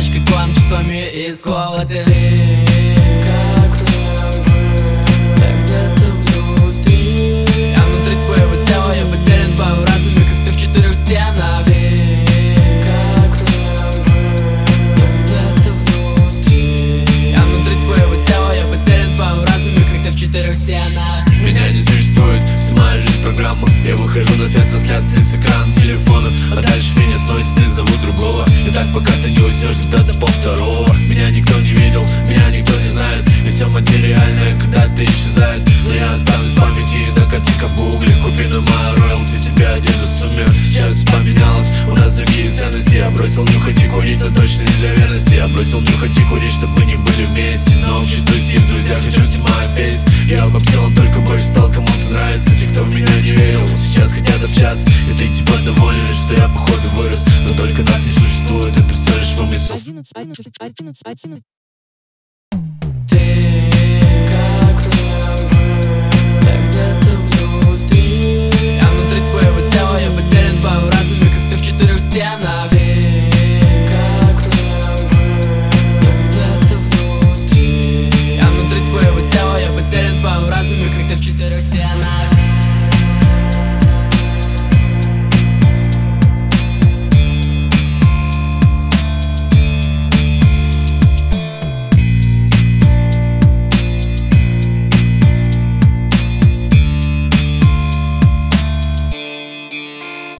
как чувствами и скованы. Ты как мне быть, где-то внутри. А внутри твоего тела я потерян в твоем разуме, как ты в четырех стенах. Ты как мне быть, где-то внутри. А внутри твоего тела я потерян в твоем разуме, как ты в четырех стенах. Меня не существует, вся моя жизнь программа. Я выхожу на связь трансляции с экрана телефона, а дальше меня сносит и зовут другого. И так пока ты не уснешь, где-то до полвторого. Меня никто не видел, меня никто не знает, и все материальное когда-то исчезает. Но я останусь в памяти на картинках в гугле. Купи на мою роялти себе одежду сумер. Сейчас все поменялось, у нас другие ценности. Я бросил нюхать и курить, но точно не для верности. Я бросил нюхать и курить, чтобы мы не были вместе. Но общий тусим, друзья, хочу всема петь. Я попсил, он только больше стал кому-то нравится. Те, кто в меня не верил, сейчас хотят общаться. И ты типа доволен, что я походу вырос. Но только нас не существует, это все лишь вымысел. Ты как мне быть, где-то внутри. А внутри твоего тела я потерян в твоем разуме, как ты в четырех стенах.